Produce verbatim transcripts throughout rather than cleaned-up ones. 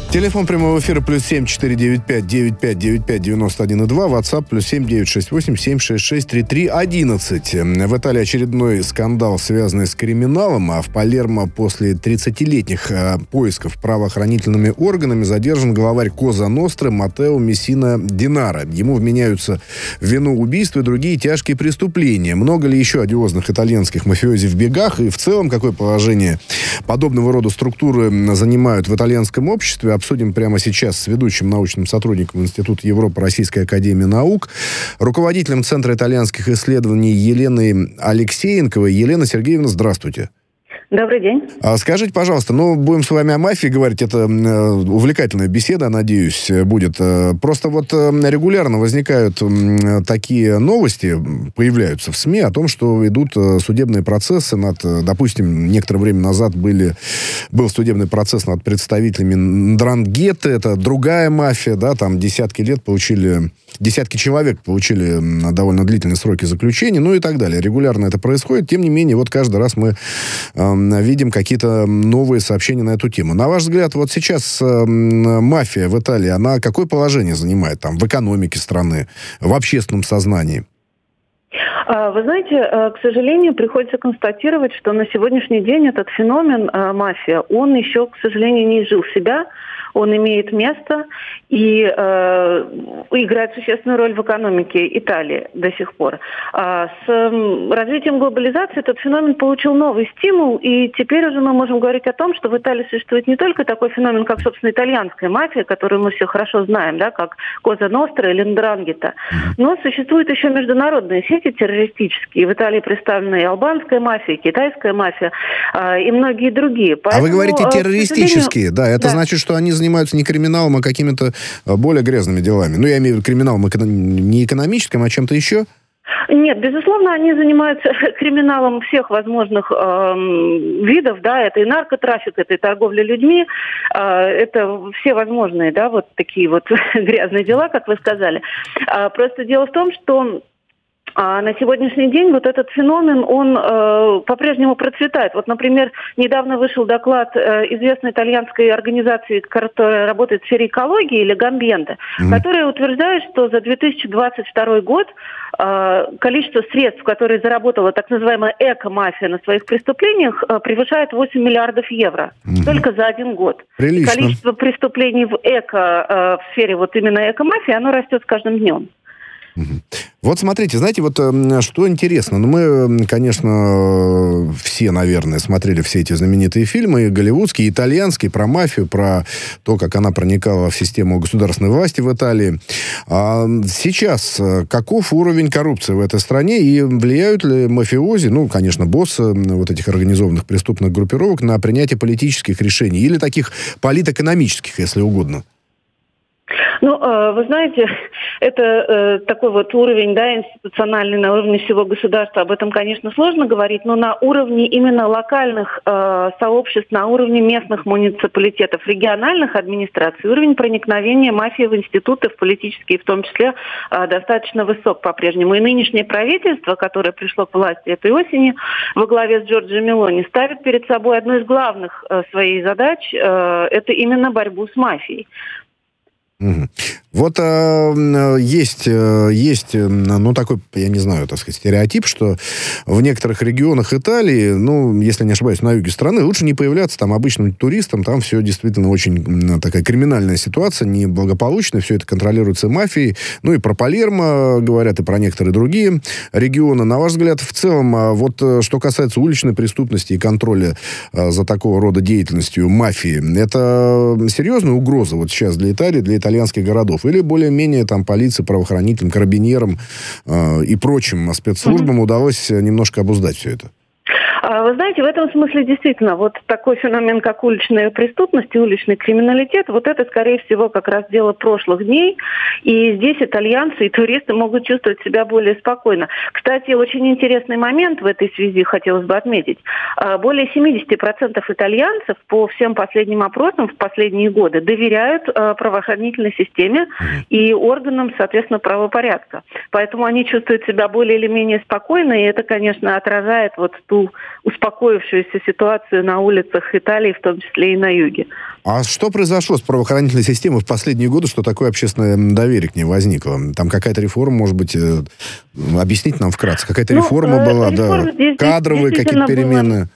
Телефон прямого эфира плюс семь четыре девять пять девять пять девять пять девяносто один и два. WhatsApp плюс семь девять шесть восемь семь шесть шесть три три одиннадцать. В Италии очередной скандал, связанный с криминалом, а в Палермо после тридцатилетних э, поисков правоохранительными органами задержан главарь Коза Ностры Маттео Мессина Денара. Ему вменяются в вину убийства и другие тяжкие преступления. Много ли еще одиозных итальянских мафиози в бегах? И в целом, какое положение подобного рода структуры занимают в итальянском обществе? Обсудим прямо сейчас с ведущим научным сотрудником Института Европы Российской академии наук, руководителем Центра итальянских исследований Еленой Алексеенковой. Елена Сергеевна, здравствуйте. Добрый день. А скажите, пожалуйста, ну, будем с вами о мафии говорить, это э, увлекательная беседа, надеюсь, будет. Просто вот э, регулярно возникают э, такие новости, появляются в СМИ о том, что идут э, судебные процессы над, э, допустим, некоторое время назад были, был судебный процесс над представителями Ндрангеты, это другая мафия, да, там десятки лет получили, десятки человек получили довольно длительные сроки заключения, ну и так далее. Регулярно это происходит, тем не менее, вот каждый раз мы э, видим какие-то новые сообщения на эту тему. На ваш взгляд, вот сейчас э, мафия в Италии, она какое положение занимает там в экономике страны, в общественном сознании? Вы знаете, к сожалению, приходится констатировать, что на сегодняшний день этот феномен мафия, он еще, к сожалению, не изжил себя. Он имеет место и э, играет существенную роль в экономике Италии до сих пор. А с э, развитием глобализации этот феномен получил новый стимул, и теперь уже мы можем говорить о том, что в Италии существует не только такой феномен, как, собственно, итальянская мафия, которую мы все хорошо знаем, да, как Коза Ностра или Ндрангета, но существуют еще международные сети террористические. В Италии представлена и албанская мафия, и китайская мафия, э, и многие другие. Поэтому, а вы говорите террористические, да, это да. значит, что они занимаются не криминалом, а какими-то более грязными делами. Ну, я имею в виду криминалом не экономическим, а чем-то еще? Нет, безусловно, они занимаются криминалом всех возможных э, видов, да, это и наркотрафик, это и торговля людьми, э, это все возможные, да, вот такие вот грязные дела, как вы сказали. А, просто дело в том, что А на сегодняшний день вот этот феномен, он э, по-прежнему процветает. Вот, например, недавно вышел доклад э, известной итальянской организации, которая работает в сфере экологии, или Гамбьенте, mm-hmm. которая утверждает, что за две тысячи двадцать второй год э, количество средств, которые заработала так называемая эко-мафия на своих преступлениях, э, превышает восемь миллиардов евро. Mm-hmm. Только за один год. Прилично. Количество преступлений в эко, э, в сфере вот именно эко-мафии, оно растет с каждым днем. Вот смотрите, знаете, вот что интересно. Ну, мы, конечно, все, наверное, смотрели все эти знаменитые фильмы, голливудские, итальянские, про мафию, про то, как она проникала в систему государственной власти в Италии. А сейчас каков уровень коррупции в этой стране и влияют ли мафиози, ну, конечно, боссы вот этих организованных преступных группировок на принятие политических решений или таких политэкономических, если угодно? Ну, вы знаете, это такой вот уровень, да, институциональный, на уровне всего государства. Об этом, конечно, сложно говорить, но на уровне именно локальных э, сообществ, на уровне местных муниципалитетов, региональных администраций, уровень проникновения мафии в институты, в политические, в том числе, э, достаточно высок по-прежнему. И нынешнее правительство, которое пришло к власти этой осени во главе с Джорджо Мелони, ставит перед собой одну из главных э, своих задач э, – это именно борьбу с мафией. Угу. Вот э, есть, э, есть, ну, такой, я не знаю, так сказать, стереотип, что в некоторых регионах Италии, ну, если не ошибаюсь, на юге страны, лучше не появляться там обычным туристам, там все действительно очень такая криминальная ситуация, неблагополучная, все это контролируется мафией. Ну, и про Палермо говорят, и про некоторые другие регионы. На ваш взгляд, в целом, вот что касается уличной преступности и контроля за такого рода деятельностью мафии, это серьезная угроза вот сейчас для Италии, для итальянских городов? Или более-менее там полиции, правоохранителям, карабинерам э, и прочим спецслужбам mm-hmm. удалось немножко обуздать все это? Вы знаете, в этом смысле действительно вот такой феномен, как уличная преступность и уличный криминалитет, вот это, скорее всего, как раз дело прошлых дней. И здесь итальянцы и туристы могут чувствовать себя более спокойно. Кстати, очень интересный момент в этой связи хотелось бы отметить. Более семьдесят процентов итальянцев по всем последним опросам в последние годы доверяют правоохранительной системе и органам, соответственно, правопорядка. Поэтому они чувствуют себя более или менее спокойно, и это, конечно, отражает вот ту успокоившуюся ситуацию на улицах Италии, в том числе и на юге. А что произошло с правоохранительной системой в последние годы, что такое общественное доверие к ней возникло? Там какая-то реформа, может быть, э, объясните нам вкратце, какая-то ну, реформа э, была, да, здесь, кадровые какие-то перемены? Было...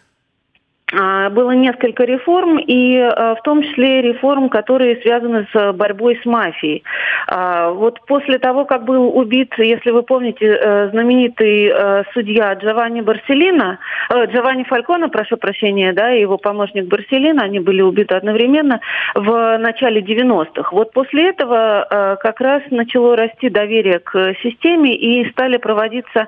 Было несколько реформ, и в том числе реформ, которые связаны с борьбой с мафией. Вот после того, как был убит, если вы помните, знаменитый судья Джованни Борселлино, Джованни Фальконе, прошу прощения, да, и его помощник Борселлино, они были убиты одновременно в начале девяностых. Вот после этого как раз начало расти доверие к системе и стали проводиться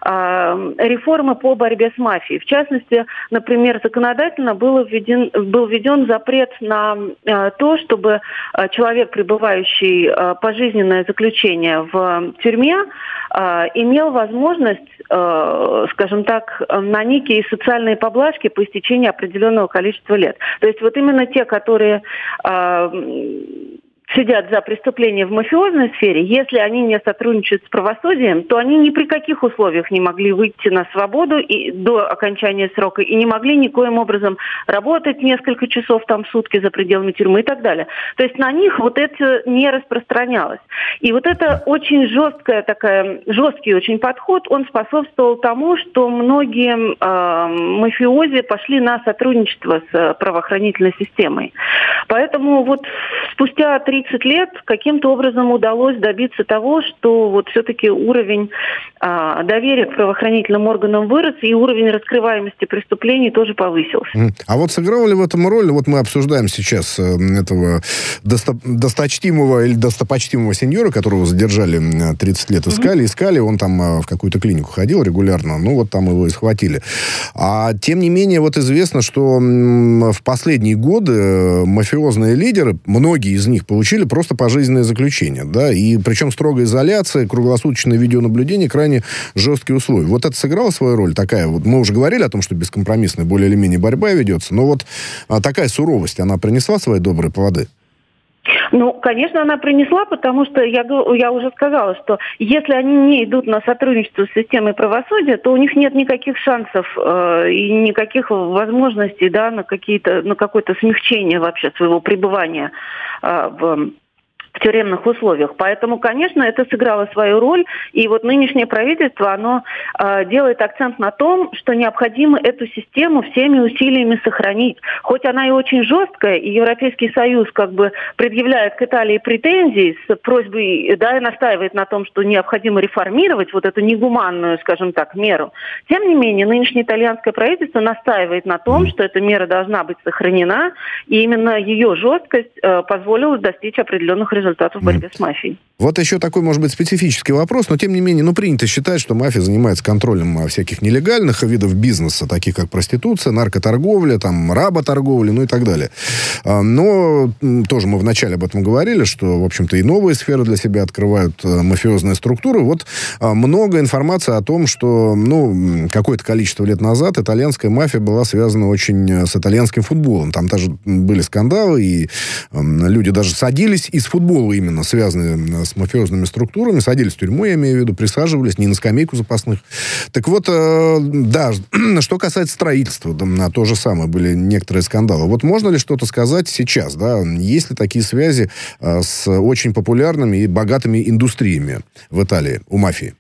реформы по борьбе с мафией. В частности, например, законодательство Законодательно был введен, был введен запрет на э, то, чтобы э, человек, пребывающий э, пожизненное заключение в тюрьме, э, имел возможность, э, скажем так, на некие социальные поблажки по истечении определенного количества лет. То есть вот именно те, которые... Э, сидят за преступления в мафиозной сфере, если они не сотрудничают с правосудием, то они ни при каких условиях не могли выйти на свободу и до окончания срока и не могли никоим образом работать несколько часов там в сутки за пределами тюрьмы и так далее. То есть на них вот это не распространялось. И вот это очень жесткая такая, жесткий очень подход, он способствовал тому, что многие э, мафиози пошли на сотрудничество с правоохранительной системой. Поэтому вот спустя три тридцать лет каким-то образом удалось добиться того, что вот все-таки уровень а, доверия к правоохранительным органам вырос, и уровень раскрываемости преступлений тоже повысился. А вот сыграл ли в этом роль, вот мы обсуждаем сейчас этого досто, досточтимого или достопочтимого сеньора, которого задержали тридцать лет, искали, mm-hmm. искали, он там в какую-то клинику ходил регулярно, ну вот там его и схватили. А тем не менее, вот известно, что в последние годы мафиозные лидеры, многие из них получили просто пожизненное заключение, да, и причем строгая изоляция, круглосуточное видеонаблюдение, крайне жесткие условия. Вот это сыграло свою роль такая, вот мы уже говорили о том, что бескомпромиссная более или менее борьба ведется, но вот а, такая суровость, она принесла свои добрые плоды? Ну, конечно, она принесла, потому что я, я уже сказала, что если они не идут на сотрудничество с системой правосудия, то у них нет никаких шансов э, и никаких возможностей, да, на какие-то, на какое-то смягчение вообще своего пребывания э, в в тюремных условиях. Поэтому, конечно, это сыграло свою роль. И вот нынешнее правительство, оно э, делает акцент на том, что необходимо эту систему всеми усилиями сохранить. Хоть она и очень жесткая, и Европейский Союз как бы предъявляет к Италии претензии с просьбой, да, и настаивает на том, что необходимо реформировать вот эту негуманную, скажем так, меру. Тем не менее, нынешнее итальянское правительство настаивает на том, что эта мера должна быть сохранена, и именно ее жесткость э, позволила достичь определенных результатов в борьбе mm. с мафией. Вот еще такой, может быть, специфический вопрос, но тем не менее, ну, принято считать, что мафия занимается контролем всяких нелегальных видов бизнеса, таких как проституция, наркоторговля, там, работорговля, ну и так далее. Но тоже мы вначале об этом говорили, что, в общем-то, и новые сферы для себя открывают мафиозные структуры. Вот много информации о том, что, ну, какое-то количество лет назад итальянская мафия была связана очень с итальянским футболом. Там даже были скандалы, и люди даже садились из футбола именно, связанные с мафиозными структурами, садились в тюрьму, я имею в виду, присаживались, не на скамейку запасных. Так вот, э, да, что касается строительства, да, то же самое, были некоторые скандалы. Вот можно ли что-то сказать сейчас, да, есть ли такие связи э, с очень популярными и богатыми индустриями в Италии у мафии?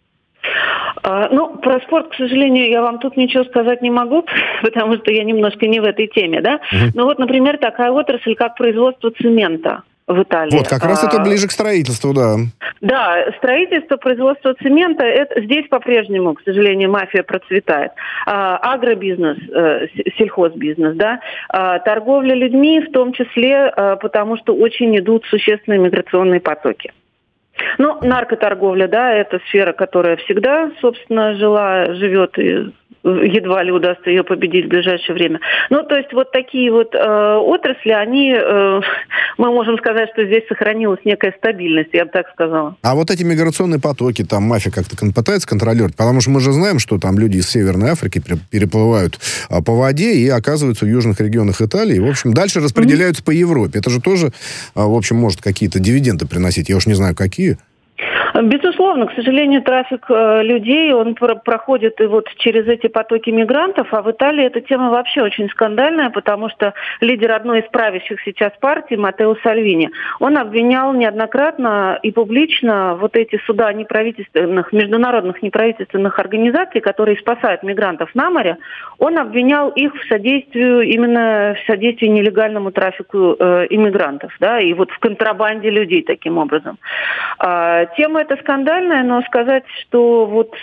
Ну, про спорт, к сожалению, я вам тут ничего сказать не могу, потому что я немножко не в этой теме, да. Uh-huh. Ну вот, например, такая отрасль, как производство цемента в Италии. Вот, как раз а, это ближе к строительству, да. Да, строительство, производство цемента, это, здесь по-прежнему, к сожалению, мафия процветает. А, агробизнес, э, сельхозбизнес, да, а, торговля людьми, в том числе, а, потому что очень идут существенные миграционные потоки. Ну, наркоторговля, да, это сфера, которая всегда, собственно, жила, живет и едва ли удастся ее победить в ближайшее время. Ну, то есть вот такие вот э, отрасли, они, э, мы можем сказать, что здесь сохранилась некая стабильность, я бы так сказала. А вот эти миграционные потоки, там мафия как-то пытается контролировать? Потому что мы же знаем, что там люди из Северной Африки переплывают а, по воде и оказываются в южных регионах Италии. В общем, дальше распределяются mm-hmm. по Европе. Это же тоже, а, в общем, может какие-то дивиденды приносить. Я уж не знаю, какие. Безусловно, к сожалению, трафик э, людей, он про- проходит и вот через эти потоки мигрантов, а в Италии эта тема вообще очень скандальная, потому что лидер одной из правящих сейчас партий, Маттео Сальвини, он обвинял неоднократно и публично вот эти суда неправительственных, международных неправительственных организаций, которые спасают мигрантов на море, он обвинял их в содействии, именно в содействии нелегальному трафику э, иммигрантов, да, и вот в контрабанде людей таким образом. А, тема эта скандальная, но сказать, что вот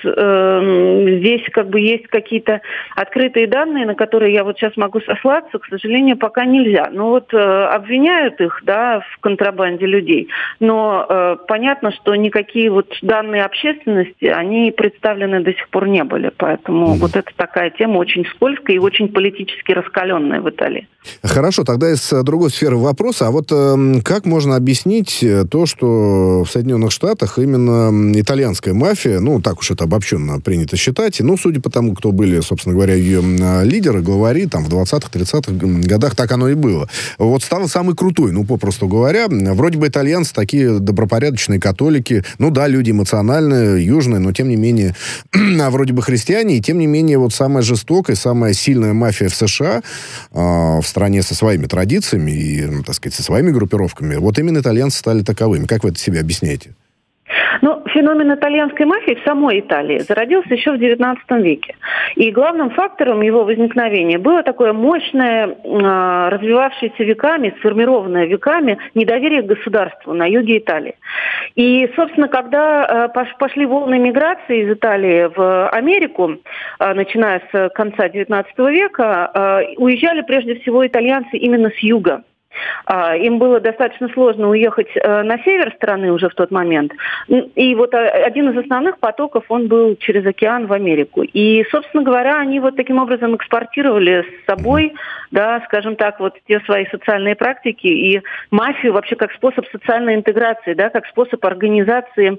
э, здесь как бы есть какие-то открытые данные, на которые я вот сейчас могу сослаться, к сожалению, пока нельзя. Ну вот э, обвиняют их, да, в контрабанде людей, но э, понятно, что никакие вот данные общественности, они представлены до сих пор не были, поэтому mm-hmm. вот это такая тема очень скользкая и очень политически раскаленная в Италии. Хорошо, тогда из другой сферы вопроса. А вот э, как можно объяснить то, что в Соединенных Штатах именно итальянская мафия, ну, так уж это обобщенно принято считать, ну, судя по тому, кто были, собственно говоря, ее лидеры, главари, там, в двадцатых-тридцатых годах, так оно и было. Вот стала самой крутой, ну, попросту говоря. Вроде бы итальянцы такие добропорядочные католики, ну, да, люди эмоциональные, южные, но, тем не менее, вроде бы христиане, и, тем не менее, вот самая жестокая, самая сильная мафия в США, э, в стране со своими традициями и, ну, так сказать, со своими группировками, вот именно итальянцы стали таковыми. Как вы это себе объясняете? Ну, феномен итальянской мафии в самой Италии зародился еще в девятнадцатом веке. И главным фактором его возникновения было такое мощное, э, развивавшееся веками, сформированное веками недоверие к государству на юге Италии. И, собственно, когда э, пошли волны миграции из Италии в Америку, э, начиная с конца девятнадцатого века, э, уезжали прежде всего итальянцы именно с юга. Им было достаточно сложно уехать на север страны уже в тот момент. И вот один из основных потоков, он был через океан в Америку. И, собственно говоря, они вот таким образом экспортировали с собой, да, скажем так, вот те свои социальные практики и мафию вообще как способ социальной интеграции, да, как способ организации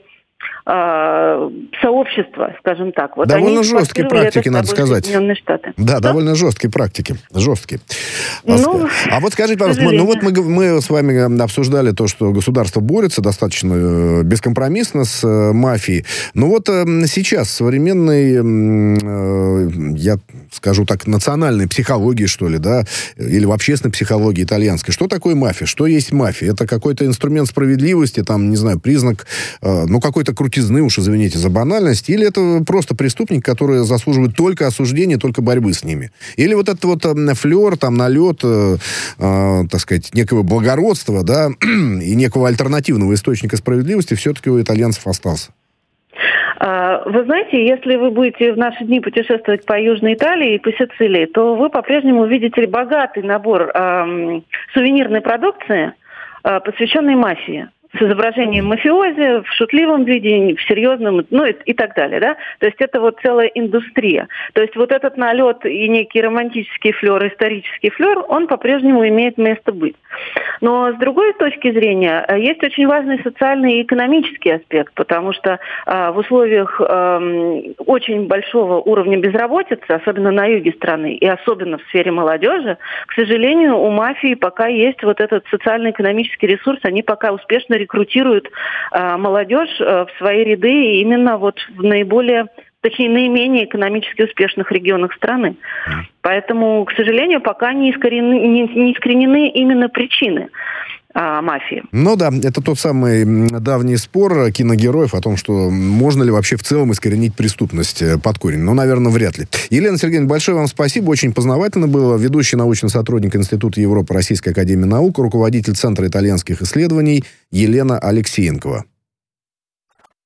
сообщества, скажем так. Вот довольно жесткие практики, надо сказать. Штаты. Да, что? Довольно жесткие практики. Жесткие. Ну, а вот скажите, пожалуйста, мы, ну вот мы, мы с вами обсуждали то, что государство борется достаточно бескомпромиссно с мафией. Но вот сейчас в современной, я скажу так, национальной психологии, что ли, да, или в общественной психологии итальянской, что такое мафия? Что есть мафия? Это какой-то инструмент справедливости, там, не знаю, признак, ну, какой-то крутизны, уж извините за банальность, или это просто преступник, который заслуживает только осуждения, только борьбы с ними? Или вот этот вот флер, там, налет, э, э, так сказать, некого благородства, да, и некого альтернативного источника справедливости все-таки у итальянцев остался? Вы знаете, если вы будете в наши дни путешествовать по Южной Италии и по Сицилии, то вы по-прежнему увидите богатый набор э, сувенирной продукции, э, посвященной мафии. С изображением мафиози в шутливом виде, в серьезном, ну и, и так далее, да. То есть это вот целая индустрия. То есть вот этот налет и некий романтический флер, исторический флер, он по-прежнему имеет место быть. Но с другой точки зрения, есть очень важный социальный и экономический аспект, потому что э, в условиях э, очень большого уровня безработицы, особенно на юге страны и особенно в сфере молодежи, к сожалению, у мафии пока есть вот этот социально-экономический ресурс, они пока успешно рекрутируют э, молодежь э, в свои ряды именно вот в наиболее, точнее, наименее экономически успешных регионах страны. Поэтому, к сожалению, пока не искореneны, не, не искоренены именно причины а, мафии. Ну да, это тот самый давний спор киногероев о том, что можно ли вообще в целом искоренить преступность под корень. Ну, наверное, вряд ли. Елена Сергеевна, большое вам спасибо, очень познавательно было. Ведущий научный сотрудник Института Европы Российской академии наук, руководитель Центра итальянских исследований Елена Алексеенкова.